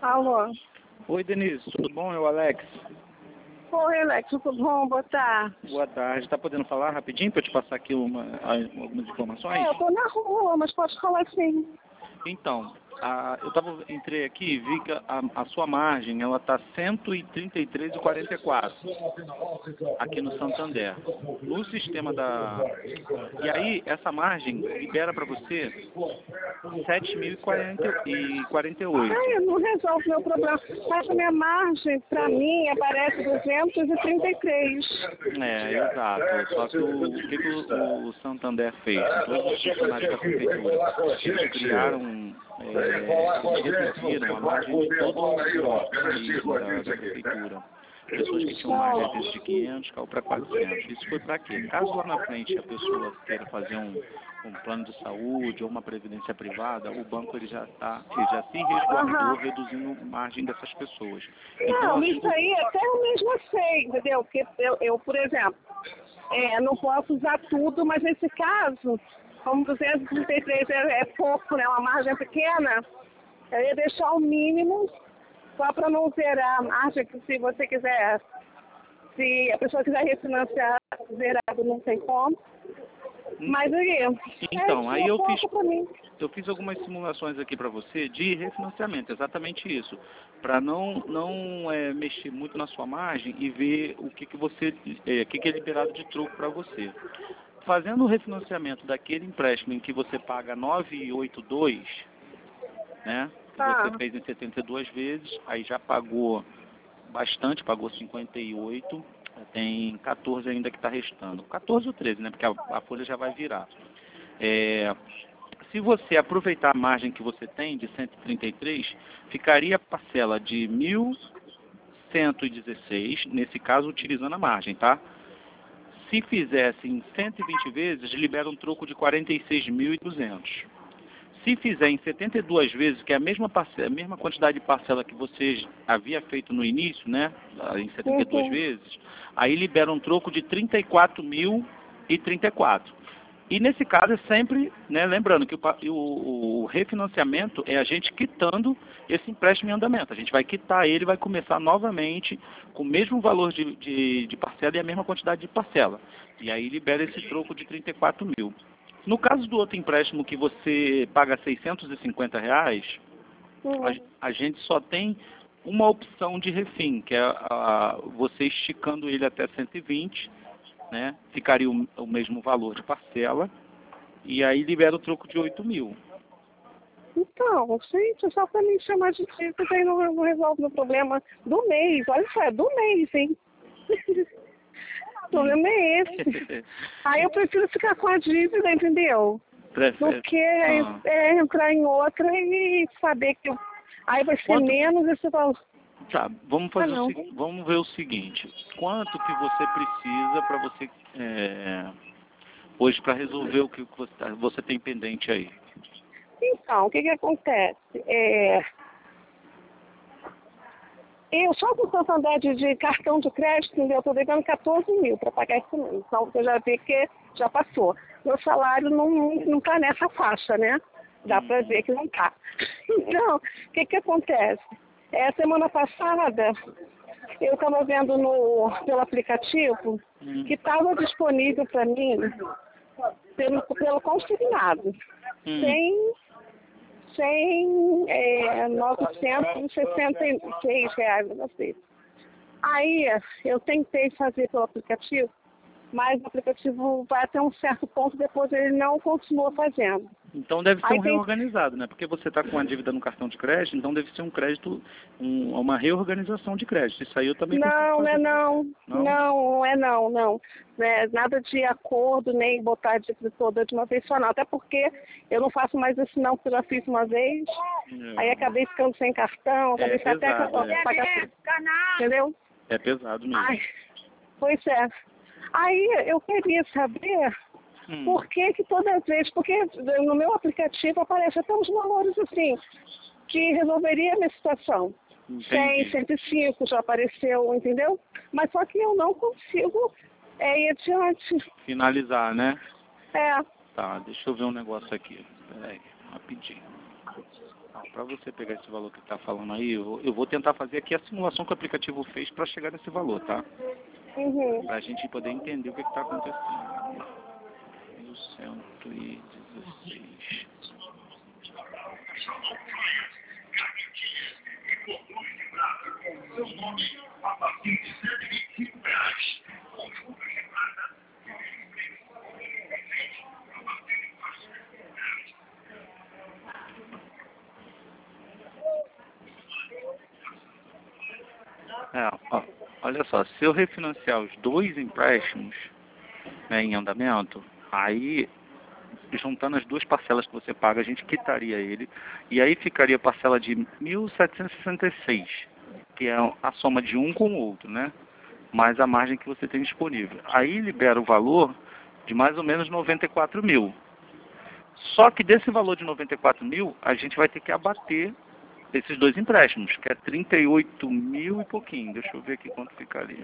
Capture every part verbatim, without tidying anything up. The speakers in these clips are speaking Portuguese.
Alô? Oi, Denise, tudo bom? É o Alex. Oi, Alex, tudo bom? Boa tarde. Boa tarde. Está podendo falar rapidinho para eu te passar aqui uma, algumas informações? É, eu tô na rua, mas pode falar sim. Então, a, eu tava, entrei aqui e vi que a, a sua margem ela está cento e trinta e três vírgula quarenta e quatro aqui no Santander. No sistema da... E aí, essa margem libera para você sete mil e quarenta e oito. É, não resolve meu problema. Mas a minha margem, pra mim, aparece duzentos e trinta e três. É, exato. Só que o, o que, que o, o Santander fez? Todos os funcionários da prefeitura, eles criaram, é, eles reduziram a margem de todo o turismo da, da prefeitura. Pessoas que tinham margem às vezes de quinhentos caiu para quatrocentos. Isso foi para quê? Caso lá na frente a pessoa queira fazer um, um plano de saúde ou uma previdência privada, o banco ele já, tá, ele já se resguardou Uhum. reduzindo a margem dessas pessoas. Não, Então, isso aí até eu mesmo sei, entendeu? Porque eu, eu por exemplo, é, não posso usar tudo, mas nesse caso, como duzentos e trinta e três é, é pouco, né? Uma margem pequena, eu ia deixar o mínimo só para não zerar a margem, que se você quiser, se a pessoa quiser refinanciar zerado, não tem como. Mas aí, Então, é, aí eu fiz, pra mim. eu fiz algumas simulações aqui para você de refinanciamento, exatamente isso, para não não é, mexer muito na sua margem e ver o que que você, é, o que que é liberado de troco para você. Fazendo o refinanciamento daquele empréstimo em que você paga nove vírgula oitenta e dois, né? Que Ah. você fez em setenta e duas vezes, aí já pagou bastante, pagou cinquenta e oito, tem quatorze ainda que está restando. quatorze ou treze, né? Porque a, a folha já vai virar. É, se você aproveitar a margem que você tem de cento e trinta e três, ficaria a parcela de mil cento e dezesseis, nesse caso utilizando a margem, tá? Se fizesse em cento e vinte vezes, libera um troco de quarenta e seis mil e duzentos. Se fizer em setenta e duas vezes, que é a mesma, parcela, a mesma quantidade de parcela que você havia feito no início, né, em setenta e duas Uhum. vezes, aí libera um troco de trinta e quatro mil e trinta e quatro. E nesse caso é sempre, né, lembrando que o, o, o refinanciamento é a gente quitando esse empréstimo em andamento. A gente vai quitar ele e vai começar novamente com o mesmo valor de, de, de parcela e a mesma quantidade de parcela. E aí libera esse troco de trinta e quatro mil. No caso do outro empréstimo que você paga seiscentos e cinquenta reais, Uhum. a, a gente só tem uma opção de refim, que é a, você esticando ele até cento e vinte, né? Ficaria o, o mesmo valor de parcela, e aí libera o troco de oito mil. Então, gente, só para me chamar de tipo, aí não, não resolve o problema do mês. Olha só, é do mês, hein? O problema é esse. Aí eu prefiro ficar com a dívida, entendeu? Prefere. Do que Ah. é, entrar em outra e saber que eu... aí vai ser Quanto... menos esse valor. Tá, vamos, fazer Ah, o se... vamos ver o seguinte. Quanto que você precisa para você... É... hoje para resolver o que você, tá, você tem pendente aí? Então, o que que acontece? É... Eu só com o Santander de, de cartão de crédito, eu estou devendo quatorze mil para pagar esse mês. Então, você já vê que já passou. Meu salário não está nessa faixa, né? Dá Uhum. para ver que não está. Então, o que que acontece? É, semana passada, eu estava vendo no, pelo aplicativo Uhum. que estava disponível para mim pelo, pelo consignado. Uhum. Sem... sem é, novecentos e sessenta e seis reais, não sei. Aí eu tentei fazer pelo aplicativo, mas o aplicativo vai até um certo ponto, depois ele não continua fazendo. Então deve ser Aí um tem... reorganizado, né? Porque você está com a dívida no cartão de crédito, então deve ser um crédito, um, uma reorganização de crédito. Isso aí eu também consigo Não, fazer. é não, Não? não, não é não, não. É nada de acordo, nem botar a dívida toda de uma vez só, não. Até porque eu não faço mais isso não, porque eu já fiz uma vez, É. aí acabei ficando sem cartão, acabei É até que eu pesado, posso é. pagar tudo. Entendeu? É pesado mesmo. Ai, pois é. Aí eu queria saber Hum. por que que toda vez, porque no meu aplicativo aparece até uns valores assim, que resolveria a minha situação. cem, Entendi. cento e cinco já apareceu, entendeu? Mas só que eu não consigo é, ir adiante. Finalizar, né? É, Tá, deixa eu ver um negócio aqui. Peraí, rapidinho. Para você pegar esse valor que está falando aí, eu, eu vou tentar fazer aqui a simulação que o aplicativo fez para chegar nesse valor, tá? Uhum. Para a gente poder entender o que está acontecendo. mil cento e dezesseis. É, ó, olha só, se eu refinanciar os dois empréstimos, né, em andamento, aí, juntando as duas parcelas que você paga, a gente quitaria ele, e aí ficaria a parcela de mil setecentos e sessenta e seis, que é a soma de um com o outro, né, mais a margem que você tem disponível. Aí libera o valor de mais ou menos noventa e quatro mil. Só que desse valor de noventa e quatro mil, a gente vai ter que abater esses dois empréstimos, que é trinta e oito mil e pouquinho. Deixa eu ver aqui quanto ficaria.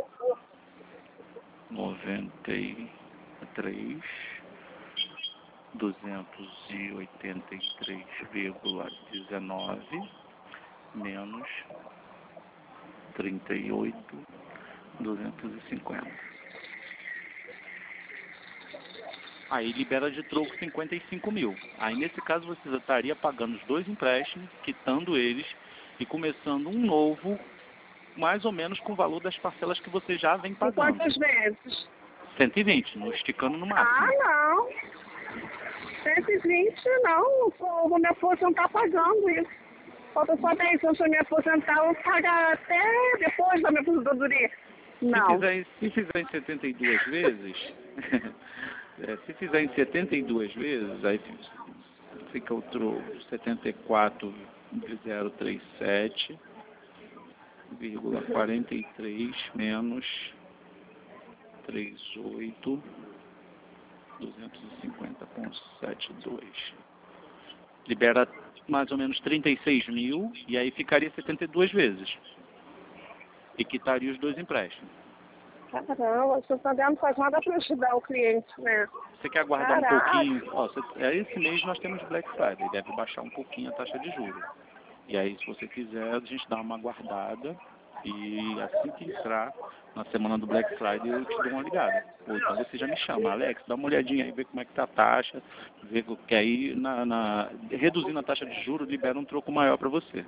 noventa e três, duzentos e oitenta e três vírgula dezenove menos trinta e oito, duzentos e cinquenta. Aí libera de troco cinquenta e cinco mil. Aí nesse caso você estaria pagando os dois empréstimos, quitando eles e começando um novo, mais ou menos com o valor das parcelas que você já vem E pagando. quantas vezes? cento e vinte, no esticando no Ah, máximo. não. cento e vinte não. O meu esposo não está pagando isso. Falta só dez anos para me aposentar, eu vou pagar até depois da minha aposentadoria. Não. Se fizer, se fizer em setenta e duas vezes, é, se fizer em setenta e duas vezes, aí fica o troco setenta e quatro mil trinta e sete vírgula quarenta e três menos trinta e oito, duzentos e cinquenta vírgula setenta e dois. Libera mais ou menos trinta e seis mil e aí ficaria setenta e duas vezes. E quitaria os dois empréstimos. Caramba, o Santander não faz nada para ajudar o cliente, né? Você quer aguardar Caraca. um pouquinho? Ó, você, é, esse mês nós temos Black Friday, deve baixar um pouquinho a taxa de juros. E aí, se você quiser, a gente dá uma aguardada e assim que entrar na semana do Black Friday eu te dou uma ligada. Ou então você já me chama, Alex, dá uma olhadinha aí, vê como é que tá a taxa, vê que aí, na, na, reduzindo a taxa de juros, libera um troco maior para você.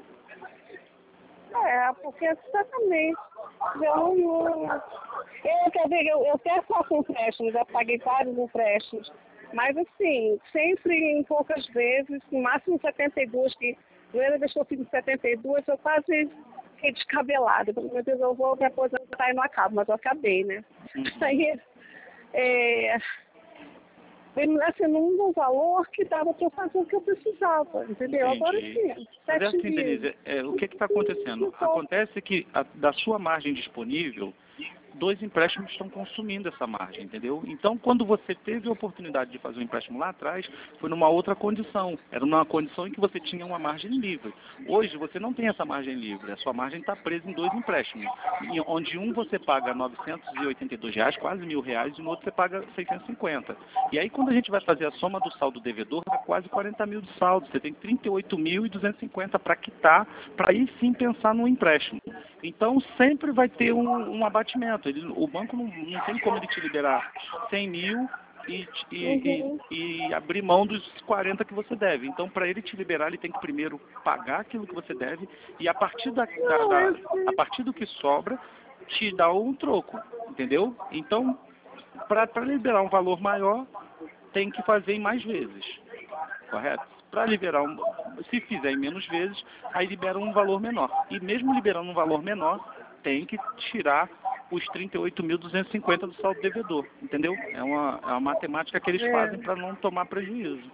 É, porque exatamente. Eu não. Eu, quer ver, eu, eu até faço empréstimos, já paguei vários empréstimos. Mas assim, sempre em poucas vezes, no máximo setenta e duas, que a primeira vez que eu fiz setenta e duas, eu quase fiquei descabelada. Meu Deus, eu vou me aposentar e não acabo, mas eu acabei, né? Uhum. Aí, é, assim, não deu valor que dava para eu fazer o que eu precisava, entendeu? Entendi. Agora sim, Mas é sete assim, mil. Denise, é, o que está acontecendo? Acontece que a, da sua margem disponível, dois empréstimos estão consumindo essa margem, entendeu? Então, quando você teve a oportunidade de fazer um empréstimo lá atrás, foi numa outra condição. Era numa condição em que você tinha uma margem livre. Hoje, você não tem essa margem livre. A sua margem está presa em dois empréstimos, em- onde um você paga novecentos e oitenta e dois reais, quase mil reais, e no outro você paga seiscentos e cinquenta. E aí, quando a gente vai fazer a soma do saldo devedor, dá quase quarenta mil de saldo. Você tem trinta e oito mil e duzentos e cinquenta para quitar, para aí sim pensar no empréstimo. Então, sempre vai ter um, um abatimento. Ele, o banco não, não tem como ele te liberar cem mil e, e, Uhum. e, e abrir mão dos quarenta que você deve. Então, para ele te liberar, ele tem que primeiro pagar aquilo que você deve e a partir, da, da, Não, da, eu a partir do que sobra, te dá um troco, entendeu? Então, para liberar um valor maior, tem que fazer em mais vezes, correto? Para liberar, um, se fizer em menos vezes, aí libera um valor menor. E mesmo liberando um valor menor, tem que tirar os trinta e oito mil duzentos e cinquenta do saldo devedor, entendeu? É uma, é uma matemática que eles É. fazem para não tomar prejuízo.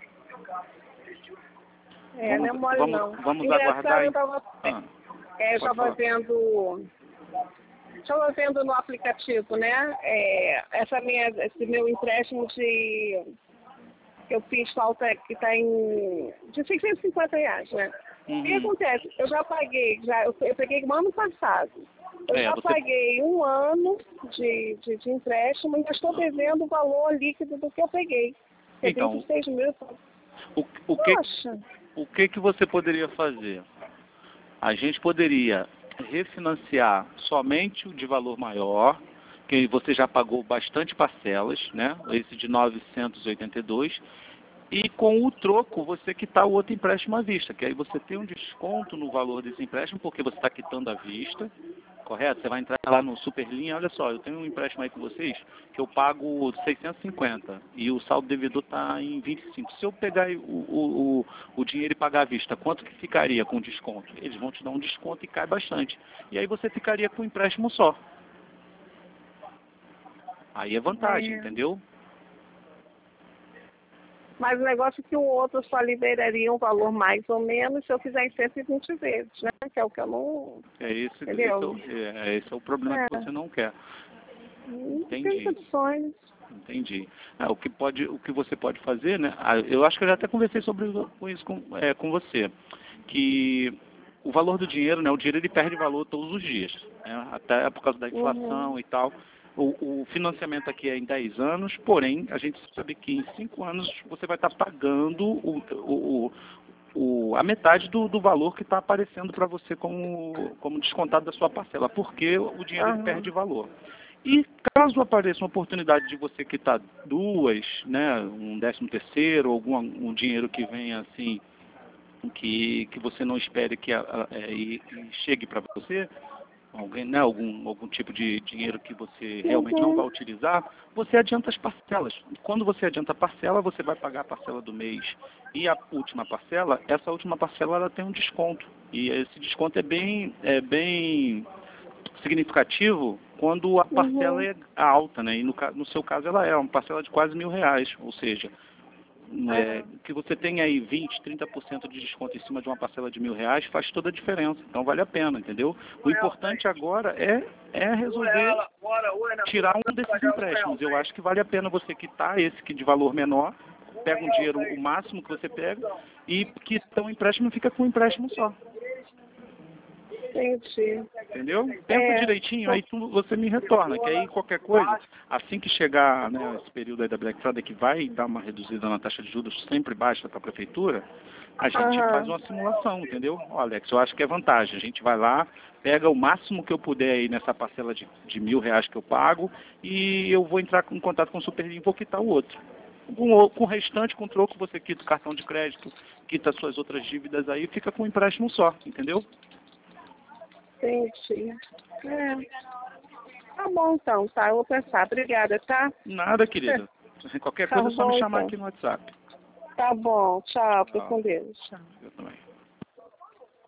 É, não é Vamos, mole vamos, não. vamos Engraçado, aguardar. eu tava, Ah, é, eu pode tava falar. vendo. Estava vendo no aplicativo, né? É, essa minha, esse meu empréstimo de. Que eu fiz falta, que está em. De seiscentos e cinquenta reais, né? O que Uhum. acontece? Eu já paguei, já, eu, eu peguei no ano passado. Eu É, já você- paguei um ano de, de, de empréstimo e ainda estou devendo o valor líquido do que eu peguei. Que é Então, vinte e seis mil. O, o, que, Poxa. o que que você poderia fazer? A gente poderia refinanciar somente o de valor maior, que você já pagou bastante parcelas, né? Esse de novecentos e oitenta e dois, e com o troco você quitar o outro empréstimo à vista, que aí você tem um desconto no valor desse empréstimo, porque você está quitando à vista, correto? Você vai entrar lá no Superlinha, olha só, eu tenho um empréstimo aí com vocês, que eu pago seiscentos e cinquenta, e o saldo devedor está em vinte e cinco. Se eu pegar o, o, o, o dinheiro e pagar à vista, quanto que ficaria com desconto? Eles vão te dar um desconto e cai bastante. E aí você ficaria com um empréstimo só. Aí é vantagem, É. entendeu? Mas o negócio é que o outro só liberaria um valor mais ou menos se eu fizer em cento e vinte vezes, né? Que é o que eu não... É esse, Entendeu? esse, é, esse é o problema É. que você não quer. Não tem Entendi. condições. Entendi. Ah, o, que pode, o que você pode fazer, né? Ah, eu acho que eu já até conversei sobre com isso com, é, com você, que o valor do dinheiro, né? O dinheiro ele perde valor todos os dias, né? Até por causa da inflação Uhum. e tal. O, o financiamento aqui é em dez anos, porém, a gente sabe que em cinco anos você vai estar pagando o, o, o, a metade do, do valor que está aparecendo para você como, como descontado da sua parcela, porque o dinheiro ele Aham. perde valor. E caso apareça uma oportunidade de você quitar duas, né, um décimo terceiro, algum um dinheiro que venha assim, que, que você não espere que a, a, é, e, e chegue para você, alguém, né, algum, algum tipo de dinheiro que você realmente não vai Uhum. utilizar, você adianta as parcelas. Quando você adianta a parcela, você vai pagar a parcela do mês e a última parcela, essa última parcela ela tem um desconto. E esse desconto é bem, é bem significativo quando a parcela Uhum. é alta, né? E no, no seu caso ela é uma parcela de quase mil reais, ou seja, é, Aham. que você tenha aí vinte, trinta por cento de desconto em cima de uma parcela de mil reais faz toda a diferença. Então vale a pena, entendeu? O importante agora é, é resolver tirar um desses empréstimos. Eu acho que vale a pena você quitar esse que de valor menor, pega um dinheiro, o máximo que você pega, e quita um empréstimo e fica com um empréstimo só. Entendi. Entendeu? Pensa É. direitinho, aí tu, você me retorna, que aí qualquer coisa, assim que chegar, né, esse período aí da Black Friday, que vai dar uma reduzida na taxa de juros sempre baixa para a prefeitura, a gente faz Aham. uma simulação, entendeu? Ó, Alex, eu acho que é vantagem. A gente vai lá, pega o máximo que eu puder aí nessa parcela de, de mil reais que eu pago e eu vou entrar em contato com o Superlinha e vou quitar o outro. Com o, com o restante, com o troco, você quita o cartão de crédito, quita as suas outras dívidas aí e fica com um empréstimo só, entendeu? Entendi. É. Tá bom então, tá? Eu vou pensar. Obrigada, tá? Nada, querida. Qualquer Tá coisa é só me bom chamar então. aqui no WhatsApp. Tá bom. Tchau. Fica Tchau. com Deus. Eu também.